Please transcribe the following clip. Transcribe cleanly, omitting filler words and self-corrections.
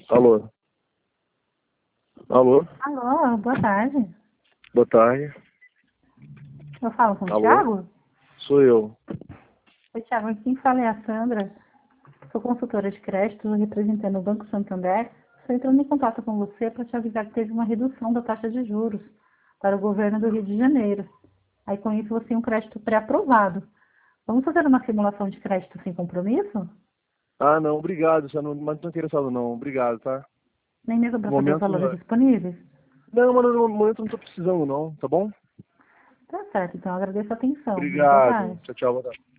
Alô? Alô? Alô, boa tarde. Boa tarde. Eu falo com o Alô? Thiago? Sou eu. Oi, Thiago, aqui quem fala é a Sandra. Sou consultora de crédito, representando o Banco Santander. Estou entrando em contato com você para te avisar que teve uma redução da taxa de juros para o governo do Rio de Janeiro. Aí com isso você tem um crédito pré-aprovado. Vamos fazer uma simulação de crédito sem compromisso? Ah, não, obrigado. Mas não estou interessado, não. Obrigado, tá? Nem mesmo No para saber os momento. valores disponíveis? Não, mas no momento não estou precisando, não. Tá bom? Tá certo, então agradeço a atenção. Boa Obrigado. tarde. Tchau, tchau. Boa tarde.